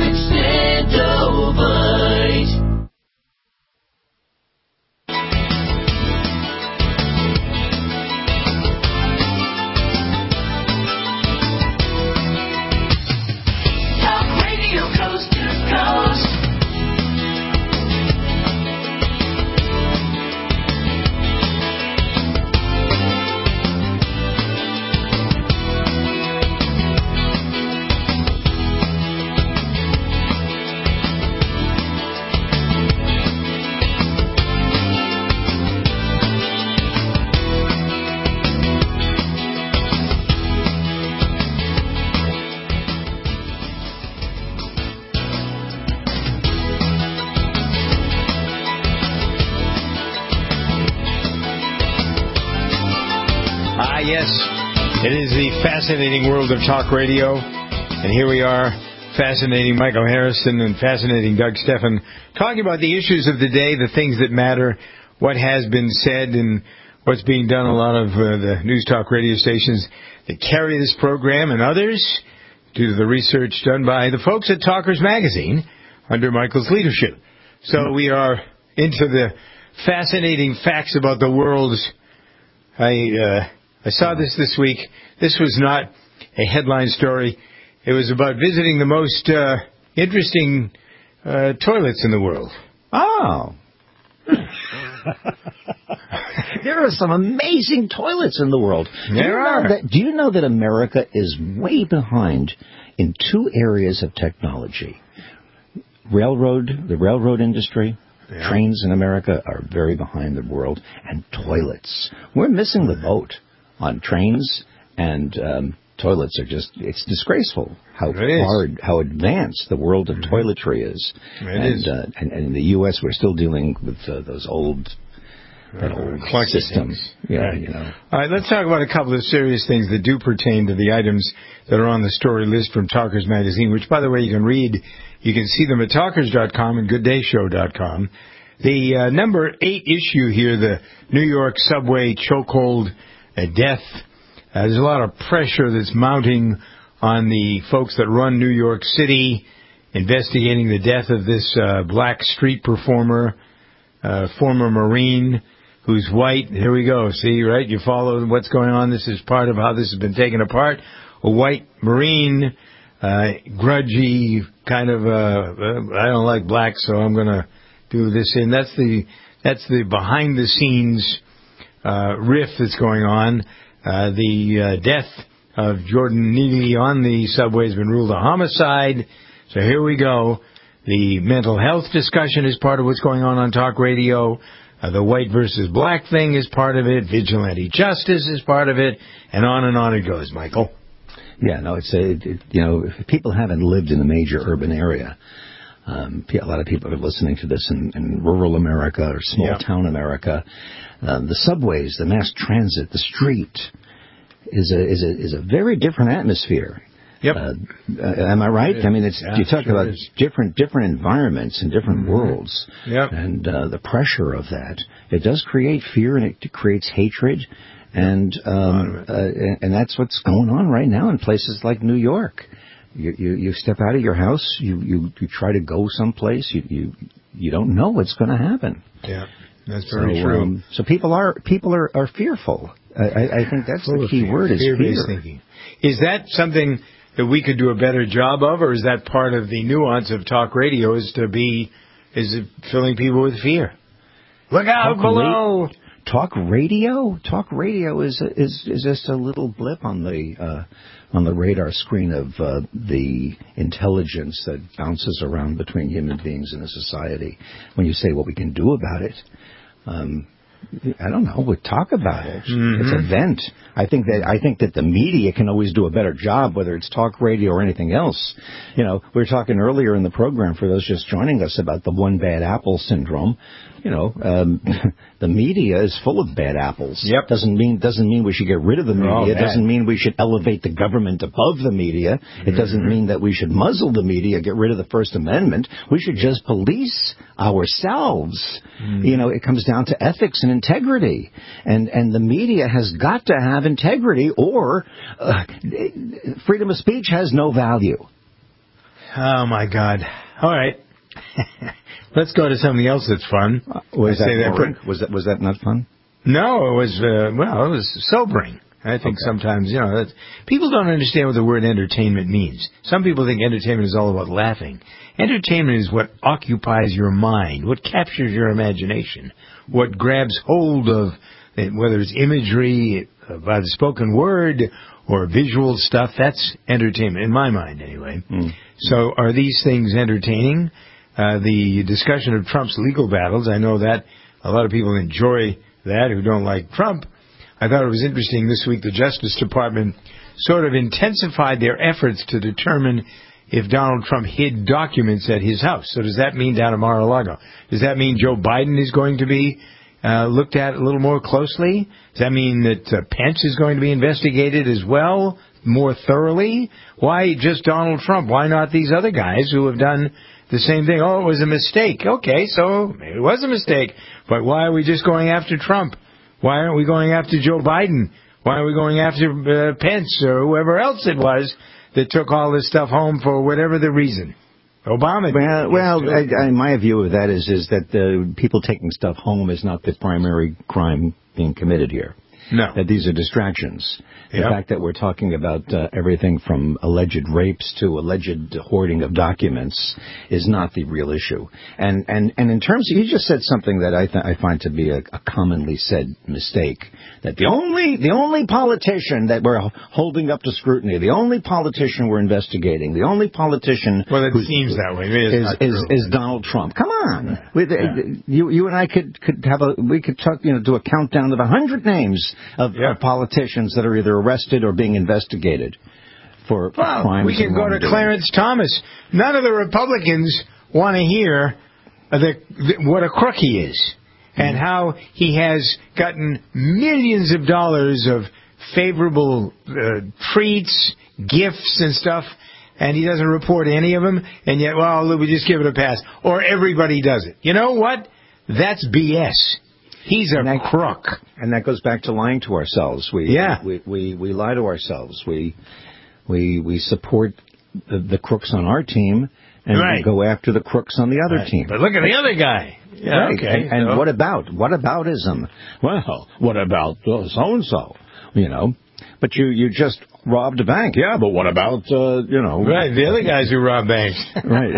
Extendovite. Talk radio coast to coast. Yes, it is the fascinating world of talk radio, and here we are, fascinating Michael Harrison and fascinating Doug Steffen, talking about the issues of the day, the things that matter, what has been said, and what's being done. A lot of uh, the news talk radio stations that carry this program and others, due to the research done by the folks at Talkers Magazine under Michael's leadership. So we are into the fascinating facts about the world's. I uh, I saw this this week. This was not a headline story. It was about visiting the most uh, interesting uh, toilets in the world. Oh. There are some amazing toilets in the world. There do you are. Know that, do you know that America is way behind in two areas of technology? Railroad, the railroad industry. Yeah. Trains in America are very behind the world. And toilets. We're missing the boat on trains and um, toilets are just, it's disgraceful how It is. far, how advanced the world of Mhm. toiletry is. It and, is. Uh, and, and in the U S, we're still dealing with uh, those old, that old clunky system. things. Yeah, Right. you know. All right, let's talk about a couple of serious things that do pertain to the items that are on the story list from Talkers Magazine, which, by the way, you can read. You can see them at talkers dot com and good day show dot com. The uh, number eight issue here, the New York subway chokehold uh, death. Uh, there's a lot of pressure that's mounting on the folks that run New York City, investigating the death of this uh, black street performer, uh, former Marine, who's white. Here we go. See, right? You follow what's going on. This is part of how this has been taken apart. A white Marine, uh, grudgy, kind of, uh, I don't like black, so I'm going to do this. And that's the, that's the behind the scenes, uh, riff that's going on. Uh, the, uh, death of Jordan Neely on the subway has been ruled a homicide. So here we go. The mental health discussion is part of what's going on on talk radio. Uh, the white versus black thing is part of it. Vigilante justice is part of it. And on and on it goes, Michael. Yeah, no, it's a, it, you know, if people haven't lived in a major urban area, um, a lot of people are listening to this in, in rural America or small Yeah. town America. Um, the subways, the mass transit, the street is a is a is a very different atmosphere. Yep. Uh, uh, am I right? I mean, it's Yeah, you talk sure about is. different different environments and different Mm-hmm. worlds, Yep. and uh, the pressure of that. It does create fear and it creates hatred, and um, uh, and, and that's what's going on right now in places like New York. You you, you step out of your house, you, you, you try to go someplace, you you you don't know what's going to happen. Yeah, that's very so, true. Um, so people are people are, are fearful. I, I I think that's Full the of key fear. word is Fear-based fear. thinking. Is that something that we could do a better job of, or is that part of the nuance of talk radio? Is to be is it filling people with fear? Look out Talk below! ra- talk radio, talk radio is is is just a little blip on the uh, on the radar screen of uh, the intelligence that bounces around between human beings in a society. When you say what we can do about it, um, I don't know. We talk about it. Mm-hmm. It's a vent. I think that I think that the media can always do a better job, whether it's talk radio or anything else. You know, we were talking earlier in the program for those just joining us about the one bad apple syndrome. You know, um, the media is full of bad apples. Yep. Doesn't mean doesn't mean we should get rid of the They're all media. bad. Doesn't mean we should elevate the government above the media. It doesn't Mm-hmm. mean that we should muzzle the media, get rid of the First Amendment. We should just police ourselves. Mm-hmm. You know, it comes down to ethics and integrity. And and the media has got to have integrity, or uh, freedom of speech has no value. Oh my God! All right, let's go to something else that's fun. Was I that, say that boring? pretty- was that was that not fun? No, it was uh, well, it was sobering. I think Okay. sometimes, you know, that people don't understand what the word entertainment means. Some people think entertainment is all about laughing. Entertainment is what occupies your mind, what captures your imagination, what grabs hold of, eh, whether it's imagery uh, by the spoken word or visual stuff. That's entertainment, in my mind anyway. Mm. So are these things entertaining? Uh, the discussion of Trump's legal battles, I know that a lot of people enjoy that who don't like Trump. I thought it was interesting this week the Justice Department sort of intensified their efforts to determine if Donald Trump hid documents at his house. So does that mean down at Mar-a-Lago? Does that mean Joe Biden is going to be uh, looked at a little more closely? Does that mean that uh, Pence is going to be investigated as well, more thoroughly? Why just Donald Trump? Why not these other guys who have done the same thing? Oh, it was a mistake. Okay, so maybe it was a mistake. But why are we just going after Trump? Why aren't we going after Joe Biden? Why are we going after uh, Pence or whoever else it was that took all this stuff home for whatever the reason? Obama. Well, well I, I, my view of that is is that the people taking stuff home is not the primary crime being committed here. No. That these are distractions. The Yep. fact that we're talking about uh, everything from alleged rapes to alleged hoarding of documents is not the real issue. And and, and in terms of, you just said something that I th- I find to be a, a commonly said mistake, that the only the only politician that we're holding up to scrutiny, the only politician we're investigating, the only politician Well, it who's- seems that way. Maybe it's is not is, true. is Donald Trump. Come on, With, Yeah. uh, you you and I could could have a we could talk you know do a countdown of a hundred names of, Yeah. of politicians that are either arrested or being investigated for Well, crimes. we can and go to wrongdoing. Clarence Thomas. None of the Republicans want to hear the, the, what a crook he is and how he has gotten millions of dollars of favorable uh, treats, gifts, and stuff, and he doesn't report any of them, and yet, well, we just give it a pass. Or everybody does it. You know what? That's B S. He's a that, crook. And that goes back to lying to ourselves. We, Yeah. we, we, we lie to ourselves. We, we, we support the, the crooks on our team, and Right. we go after the crooks on the other Right. team. But look at the other guy. Yeah, Right. okay. And, and so- what about? What aboutism? Well, what about uh, so-and-so? You know, but you, you just robbed a bank. Yeah, but what about, uh, you know... Right, the other guys who rob banks. Right.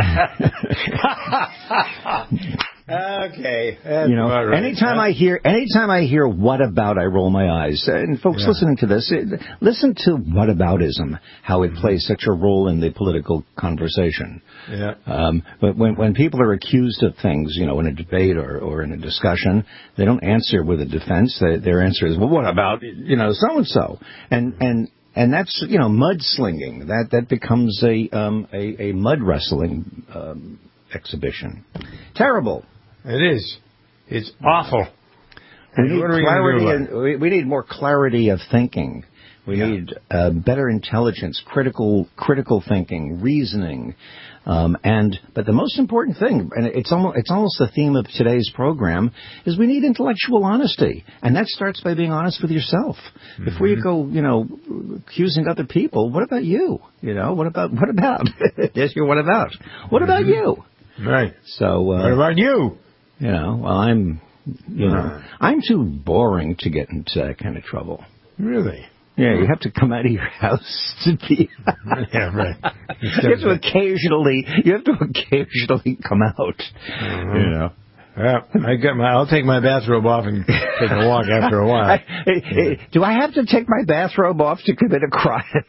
Okay. That's You know, about right. anytime Huh? I hear, anytime I hear "what about," I roll my eyes. And folks Yeah. listening to this, it, listen to whataboutism, how it plays such a role in the political conversation. Yeah. Um, but when when people are accused of things, you know, in a debate or, or in a discussion, they don't answer with a defense. They, their answer is, "Well, what about, you know, so and so?" And and and that's, you know, mudslinging. That that becomes a um, a, a mud wrestling um, exhibition. Terrible. It is. It's awful. We need What are we gonna clarity. do about and, we, we need more clarity of thinking. We Yeah. need uh, better intelligence, critical critical thinking, reasoning, um, and but the most important thing, and it's almost it's almost the theme of today's program, is we need intellectual honesty, and that starts by being honest with yourself. Mm-hmm. Before you go, you know, accusing other people, what about you? You know, what about what about? There's your what about? What about you? Right. So uh, What about you? You know, well, I'm, you know, I'm too boring to get into that kind of trouble. Really? Yeah, you have to come out of your house to be. Yeah, right. You have to occasionally, you have to occasionally come out. Mm-hmm. You know. Yeah, I got my. I'll take my bathrobe off and take a walk after a while. I, I, do I have to take my bathrobe off to commit a crime?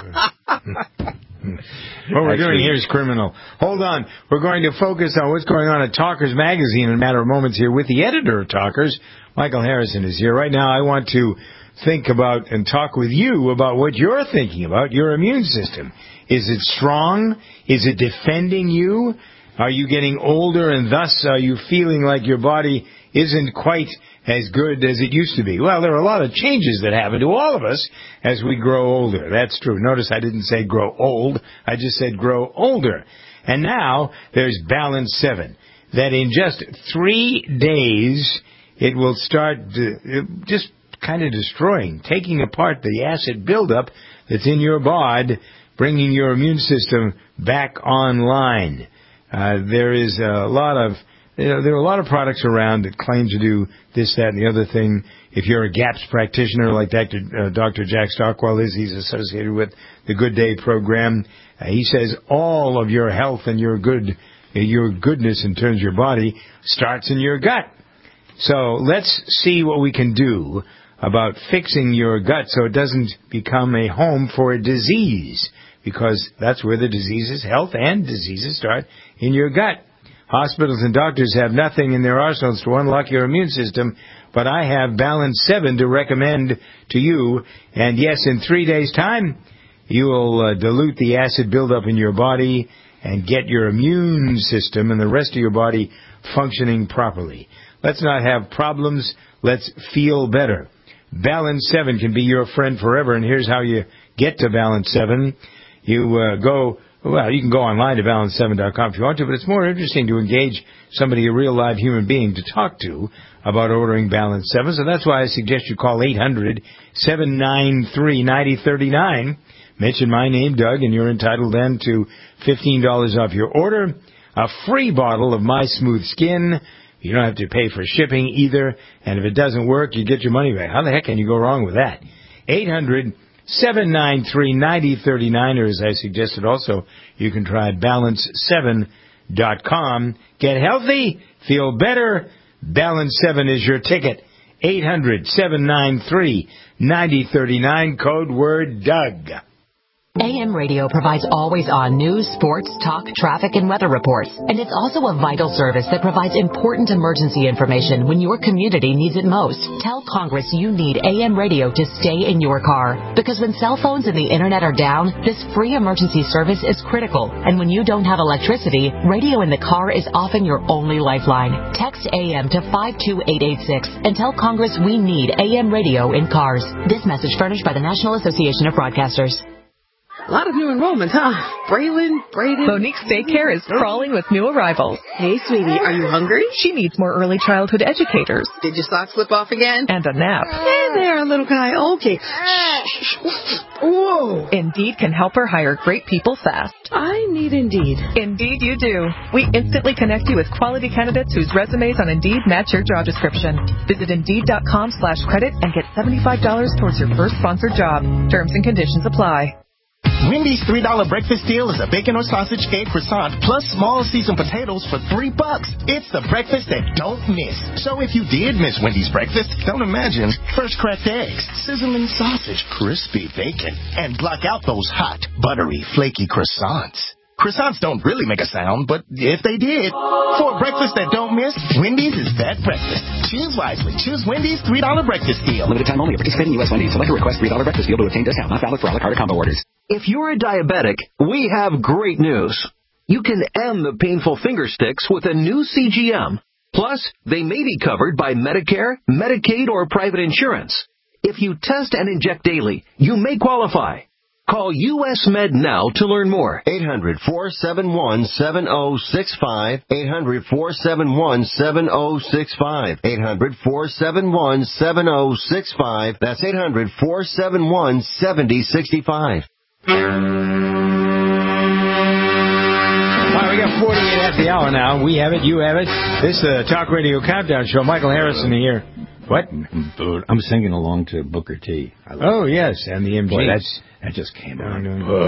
What we're Actually- doing here is criminal. Hold on. We're going to focus on what's going on at Talkers Magazine in a matter of moments here with the editor of Talkers. Michael Harrison is here. Right now I want to think about and talk with you about what you're thinking about, your immune system. Is it strong? Is it defending you? Are you getting older and thus are you feeling like your body isn't quite as good as it used to be? Well, there are a lot of changes that happen to all of us as we grow older. That's true. Notice I didn't say grow old. I just said grow older. And now there's Balance seven. That in just three days, it will start uh, just kind of destroying, taking apart the acid buildup that's in your bod, bringing your immune system back online. Uh, there is a lot of, you know, there are a lot of products around that claim to do this, that, and the other thing. If you're a GAPS practitioner like Doctor Uh, Doctor Jack Stockwell is, he's associated with the Good Day program. Uh, he says all of your health and your good, your goodness in terms of your body starts in your gut. So let's see what we can do about fixing your gut so it doesn't become a home for a disease, because that's where the diseases, health and diseases, start in your gut. Hospitals and doctors have nothing in their arsenals to unlock your immune system, but I have Balance seven to recommend to you. And yes, in three days' time, you will uh, dilute the acid buildup in your body and get your immune system and the rest of your body functioning properly. Let's not have problems. Let's feel better. Balance seven can be your friend forever, and here's how you get to Balance seven. You uh, go, well, you can go online to balance seven dot com if you want to, but it's more interesting to engage somebody, a real live human being, to talk to about ordering Balance seven. So that's why I suggest you call eight hundred, seven nine three, nine zero three nine. Mention my name, Doug, and you're entitled then to fifteen dollars off your order, a free bottle of My Smooth Skin. You don't have to pay for shipping either, and if it doesn't work, you get your money back. How the heck can you go wrong with that? eight hundred, seven nine three, nine zero three nine, or as I suggested also, you can try balance seven dot com. Get healthy, feel better. Balance seven is your ticket. eight hundred, seven nine three, nine zero three nine, code word Doug. A M radio provides always-on news, sports, talk, traffic, and weather reports. And it's also a vital service that provides important emergency information when your community needs it most. Tell Congress you need A M radio to stay in your car. Because when cell phones and the internet are down, this free emergency service is critical. And when you don't have electricity, radio in the car is often your only lifeline. Text A M to five two eight eight six and tell Congress we need A M radio in cars. This message furnished by the National Association of Broadcasters. A lot of new enrollments, huh? Braylon, Braden. Monique's daycare is crawling with new arrivals. Hey, sweetie, are you hungry? She needs more early childhood educators. Did your socks slip off again? And a nap. Hey there, little guy. Okay. Whoa. Indeed can help her hire great people fast. I need Indeed. Indeed you do. We instantly connect you with quality candidates whose resumes on Indeed match your job description. Visit Indeed.com slash credit and get seventy-five dollars towards your first sponsored job. Terms and conditions apply. Wendy's three dollar breakfast deal is a bacon or sausage egg croissant plus small seasoned potatoes for three bucks. It's the breakfast that don't miss. So if you did miss Wendy's breakfast, don't imagine fresh cracked eggs, sizzling sausage, crispy bacon, and block out those hot, buttery, flaky croissants. Croissants don't really make a sound, but if they did, for a breakfast that don't miss, Wendy's is that breakfast. Choose wisely. Choose Wendy's three dollar breakfast deal. Limited time only. Participating U S Wendy's. Select a request three dollar breakfast deal to obtain discount. Not valid for a la carte or combo orders. If you're a diabetic, we have great news. You can end the painful finger sticks with a new C G M. Plus, they may be covered by Medicare, Medicaid, or private insurance. If you test and inject daily, you may qualify. Call U S Med now to learn more. eight hundred, four seven one, seven oh six five. eight hundred, four seven one, seven oh six five. eight hundred, four seven one, seven oh six five. That's eight hundred, four seven one, seven oh six five. All right, we got forty-eight at the hour now. We have it. You have it. This is the Talk Radio Countdown Show. Michael Harrison here. What? I'm singing along to Booker T. Oh, yes, and the M G. Boy, that's, that just came out.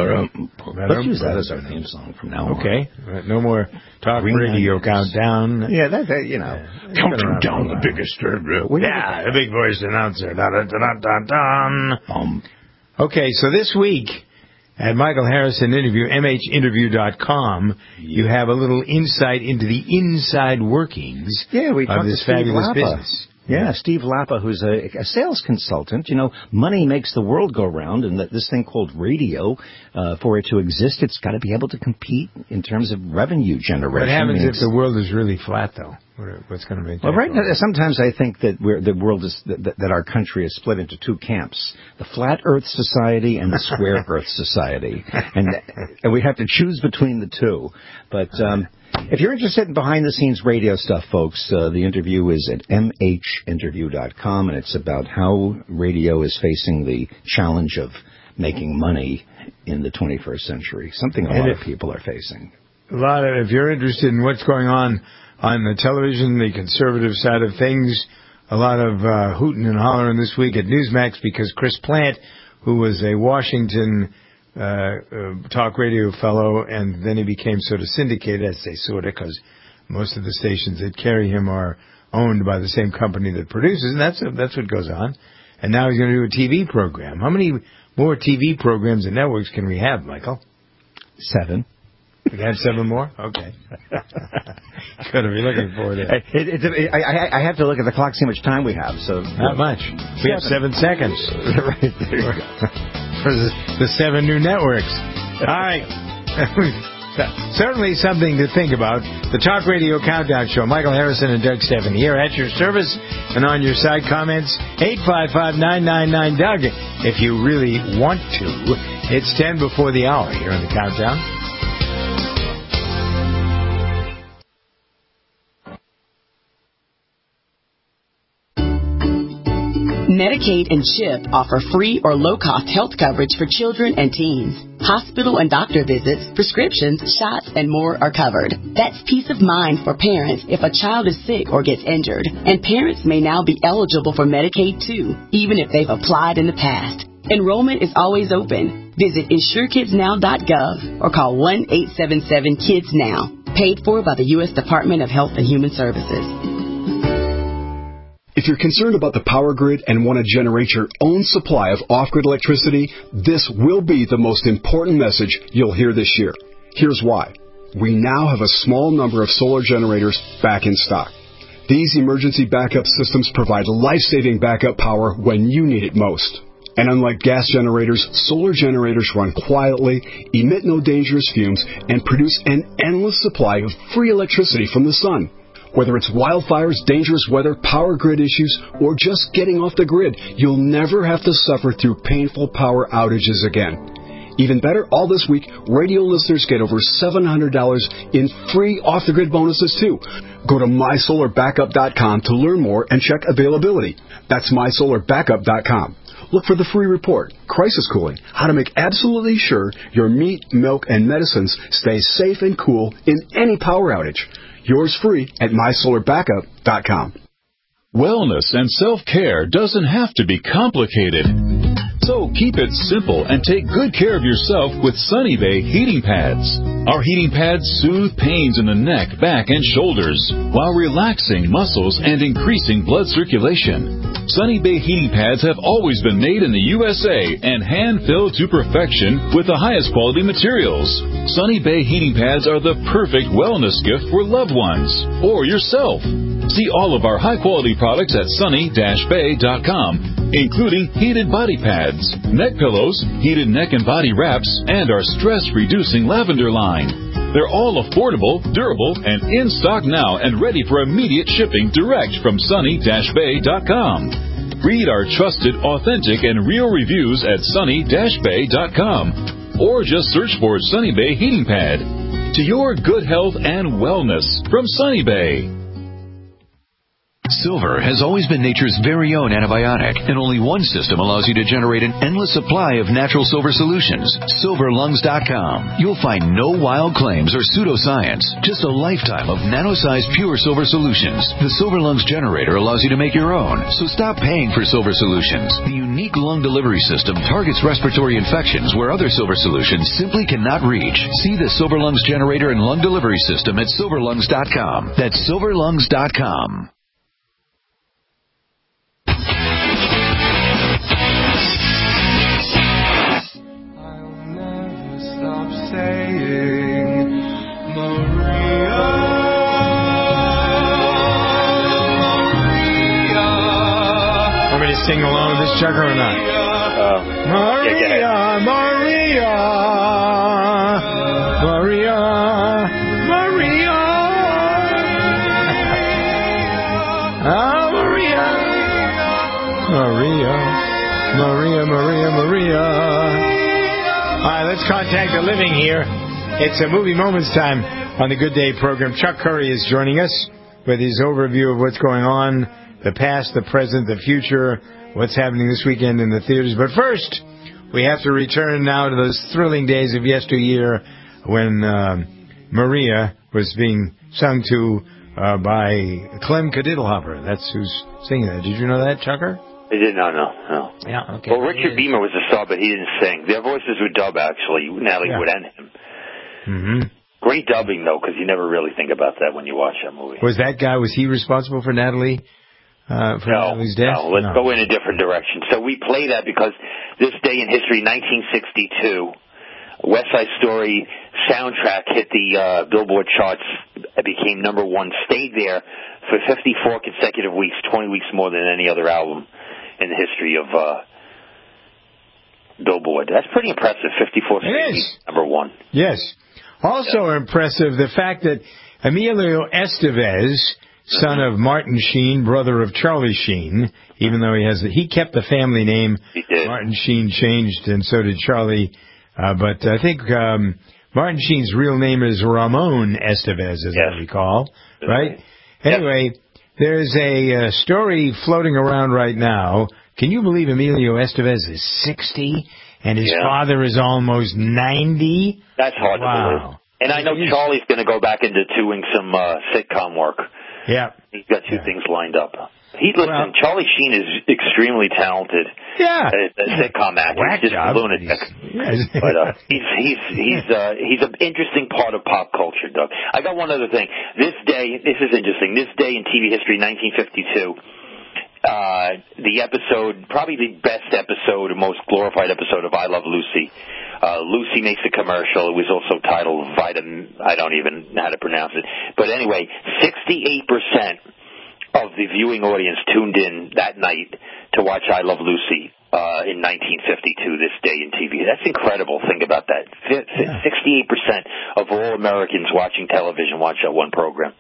Let's use that as our theme song from now on. Okay. Right, no more Talk Green Radio Onions. Countdown. Yeah, that, that you know. Yeah, counting down the biggest. Uh, yeah, the big voice announcer. Dun, dun, dun, dun, dun. Um. Okay, so this week at Michael Harrison Interview, M H interview dot com, you have a little insight into the inside workings yeah, we of this fabulous Lappa. business. Yeah, Steve Lappa, who's a, a sales consultant. You know, money makes the world go round, and that this thing called radio, uh, for it to exist, it's got to be able to compete in terms of revenue generation. What happens I mean, if the world is really flat, though? What's going to make that? Well, right now, sometimes I think that we're, the world is that, that our country is split into two camps: the flat Earth society and the square Earth society, and and we have to choose between the two. But um, if you're interested in behind-the-scenes radio stuff, folks, uh, the interview is at M H interview dot com, and it's about how radio is facing the challenge of making money in the twenty-first century, something a lot of people are facing. A lot of, if you're interested in what's going on on the television, the conservative side of things, a lot of uh, hooting and hollering this week at Newsmax because Chris Plant, who was a Washington uh, uh, talk radio fellow, and then he became sort of syndicated, I'd say sort of, because most of the stations that carry him are owned by the same company that produces, and that's, that's what goes on. And now he's going to do a T V program. How many more T V programs and networks can we have, Michael? Seven. We can have seven more? Okay. Gotta be looking forward to it. It, it, it I, I have to look at the clock, see how much time we have. So Not much. We seven. have seven seconds. Right, there you go. For the, the seven new networks. All right. Certainly something to think about. The Talk Radio Countdown Show. Michael Harrison and Doug Stephan here at your service and on your side comments. eight five five, nine nine nine, Doug. If you really want to. It's ten before the hour here in the Countdown. Medicaid and CHIP offer free or low-cost health coverage for children and teens. Hospital and doctor visits, prescriptions, shots, and more are covered. That's peace of mind for parents if a child is sick or gets injured. And parents may now be eligible for Medicaid, too, even if they've applied in the past. Enrollment is always open. Visit insure kids now dot gov or call one eight seven seven kids now. Paid for by the U S Department of Health and Human Services. If you're concerned about the power grid and want to generate your own supply of off-grid electricity, this will be the most important message you'll hear this year. Here's why. We now have a small number of solar generators back in stock. These emergency backup systems provide life-saving backup power when you need it most. And unlike gas generators, solar generators run quietly, emit no dangerous fumes, and produce an endless supply of free electricity from the sun. Whether it's wildfires, dangerous weather, power grid issues, or just getting off the grid, you'll never have to suffer through painful power outages again. Even better, all this week, radio listeners get over seven hundred dollars in free off-the-grid bonuses, too. Go to my solar backup dot com to learn more and check availability. That's my solar backup dot com. Look for the free report, Crisis Cooling, how to make absolutely sure your meat, milk, and medicines stay safe and cool in any power outage. Yours free at my solar backup dot com. Wellness and self-care doesn't have to be complicated. So keep it simple and take good care of yourself with Sunny Bay heating pads. Our heating pads soothe pains in the neck, back, and shoulders while relaxing muscles and increasing blood circulation. Sunny Bay heating pads have always been made in the U S A and hand-filled to perfection with the highest quality materials. Sunny Bay heating pads are the perfect wellness gift for loved ones or yourself. See all of our high-quality products at sunny dash bay dot com, including heated body pads, neck pillows, heated neck and body wraps, and our stress-reducing lavender line. They're all affordable, durable, and in stock now and ready for immediate shipping direct from sunny dash bay dot com. Read our trusted, authentic, and real reviews at sunny dash bay dot com or just search for Sunny Bay Heating Pad. To your good health and wellness from Sunny Bay. Silver has always been nature's very own antibiotic, and only one system allows you to generate an endless supply of natural silver solutions. silver lungs dot com. You'll find no wild claims or pseudoscience, just a lifetime of nano-sized pure silver solutions. The Silver Lungs generator allows you to make your own, so stop paying for silver solutions. The unique lung delivery system targets respiratory infections where other silver solutions simply cannot reach. See the Silver Lungs generator and lung delivery system at silver lungs dot com. That's silver lungs dot com. Saying, Maria, Maria. Want me to sing along with this, Chucker, or not? Uh, Maria, yeah, Maria, Maria, Maria. Ah, Maria, Maria, Maria, Maria, Maria. All right, let's contact the living here. It's a Movie Moments time on the Good Day program. Chuck Curry is joining us with his overview of what's going on, the past, the present, the future, what's happening this weekend in the theaters. But first, we have to return now to those thrilling days of yesteryear when um, Maria was being sung to uh, by Clem Kadiddlehopper. That's who's singing that. Did you know that, Chucker? I did not know, no. Yeah, okay. Well, Richard Beamer was a star, but he didn't sing. Their voices were dub, actually, Natalie Yeah. Wood and him. Mm-hmm. Great dubbing, though, because you never really think about that when you watch that movie. Was that guy, was he responsible for Natalie, uh, for No, Natalie's death? no, let's No. go in a different direction. So we play that because this day in history, nineteen sixty-two, West Side Story soundtrack hit the uh, Billboard charts. It became number one, stayed there for fifty-four consecutive weeks, twenty weeks more than any other album in the history of uh, Billboard. That's pretty impressive, fifty-four straight weeks, number one. Yes. Also yeah. impressive, the fact that Emilio Estevez, son of Martin Sheen, brother of Charlie Sheen, even though he has, the, he kept the family name. He did. Martin Sheen changed, and so did Charlie. Uh, but I think um, Martin Sheen's real name is Ramon Estevez, as yes. I recall, right? Yes. Anyway, there's a uh, story floating around right now. Can you believe Emilio Estevez is sixty and his yeah. father is almost ninety? That's hard wow. to believe. And I know Charlie's going to go back into doing some uh, sitcom work. Yeah. He's got two yeah. things lined up. He listen. Well, Charlie Sheen is extremely talented. Yeah, a, a sitcom actor. Whack he's just job. a lunatic. He's, but uh, he's he's he's uh, he's an interesting part of pop culture, Doug. I got one other thing. This day, this is interesting. This day in T V history, nineteen fifty-two, uh, the episode, probably the best episode, most glorified episode of I Love Lucy. Uh, Lucy makes a commercial. It was also titled Vitamin, I don't even know how to pronounce it. But anyway, sixty-eight percent of the viewing audience tuned in that night to watch I Love Lucy uh, in nineteen fifty-two, this day in T V. That's incredible. Think about that. sixty-eight percent of all Americans watching television watch that one program.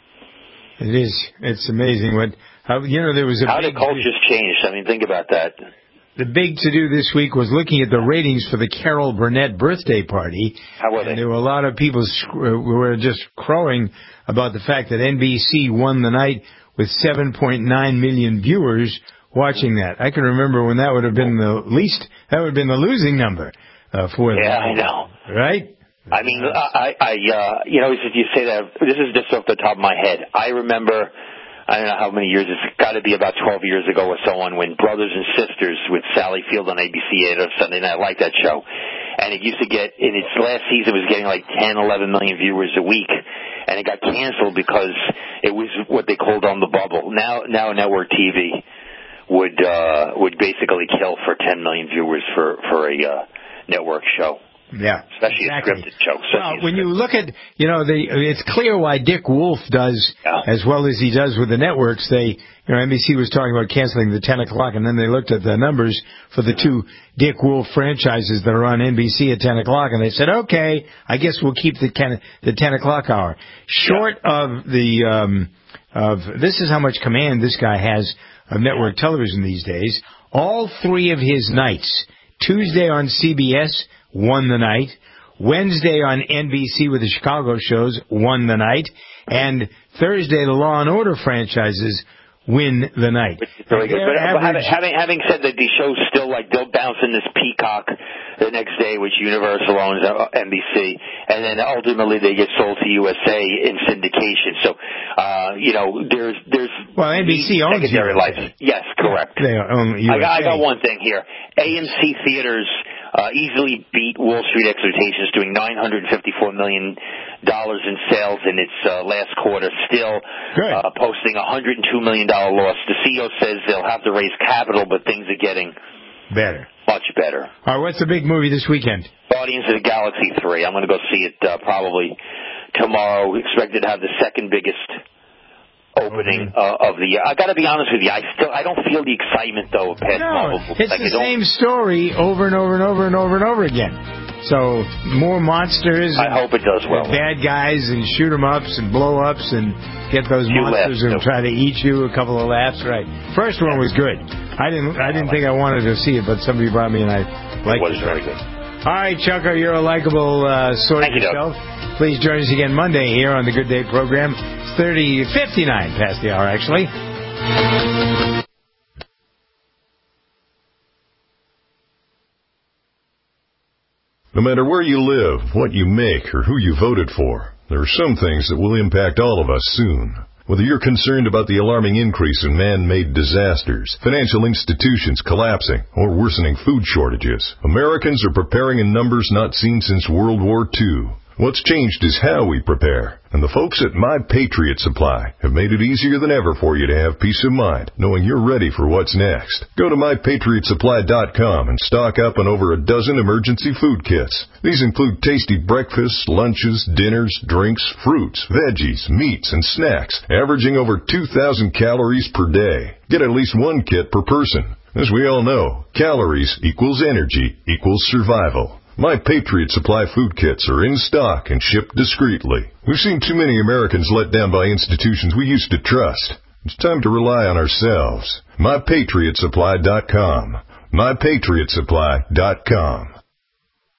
It is. It's amazing what, how, you know, there was a How big, the culture's changed. I mean, think about that. The big to-do this week was looking at the ratings for the Carol Burnett birthday party. How were they? And there were a lot of people who were just crowing about the fact that N B C won the night with seven point nine million viewers watching that. I can remember when that would have been the least, that would have been the losing number uh, for them. Yeah, I know. Right? I mean, I, I, uh, you know, as you say that, this is just off the top of my head. I remember, I don't know how many years, it's got to be about twelve years ago or so on, when Brothers and Sisters with Sally Field on A B C aired on Sunday night. I like that show. And it used to get, in its last season, it was getting like ten, eleven million viewers a week. And it got canceled because it was what they called on the bubble. Now, now network T V would, uh, would basically kill for ten million viewers for, for a, uh, network show. Yeah, especially exactly. a scripted show. Well, when you look at, you know, the, it's clear why Dick Wolf does yeah. as well as he does with the networks. They, you know, N B C was talking about canceling the ten o'clock, and then they looked at the numbers for the two Dick Wolf franchises that are on N B C at ten o'clock, and they said, okay, I guess we'll keep the ten, the ten o'clock hour. Short yeah. of the, um, of, this is how much command this guy has of network television these days. All three of his nights, Tuesday on C B S, won the night. Wednesday on N B C with the Chicago shows, won the night. And Thursday, the Law and Order franchises win the night. Really good. But average, having, having said that, these shows still, like, they'll bounce in this Peacock the next day, which Universal owns N B C, and then ultimately they get sold to U S A in syndication. So, uh, you know, there's there's well, N B C owns secondary life. Yes, correct. They own U S A. I got, I got one thing here. A M C Theaters uh, easily beat Wall Street expectations, doing nine hundred fifty-four million dollars in sales in its uh, last quarter, still uh, posting a one hundred two million dollars loss. The C E O says they'll have to raise capital, but things are getting better. Much better. All right, what's the big movie this weekend? Guardians of the Galaxy three. I'm going to go see it uh, probably tomorrow. Expected to have the second biggest opening uh, of the year. I got to be honest with you. I still I don't feel the excitement though of past no, Marvel. It's like, the same story over and over and over and over and over again. So more monsters. I and, hope it does well. And bad guys and shoot 'em ups and blow ups and get those you monsters who try to eat you. A couple of laughs, right? First one was good. I didn't I didn't think I wanted to see it, but somebody brought me and I liked it. It was very good. All right, Chucko, you're a likable uh, sort Thank yourself. You, Please join us again Monday here on the Good Day program. It's thirty fifty-nine past the hour, actually. No matter where you live, what you make, or who you voted for, there are some things that will impact all of us soon. Whether you're concerned about the alarming increase in man-made disasters, financial institutions collapsing, or worsening food shortages, Americans are preparing in numbers not seen since World War Two. What's changed is how we prepare, and the folks at My Patriot Supply have made it easier than ever for you to have peace of mind, knowing you're ready for what's next. Go to my patriot supply dot com and stock up on over a dozen emergency food kits. These include tasty breakfasts, lunches, dinners, drinks, fruits, veggies, meats, and snacks, averaging over two thousand calories per day. Get at least one kit per person. As we all know, calories equals energy equals survival. My Patriot Supply food kits are in stock and shipped discreetly. We've seen too many Americans let down by institutions we used to trust. It's time to rely on ourselves. my patriot supply dot com. my patriot supply dot com.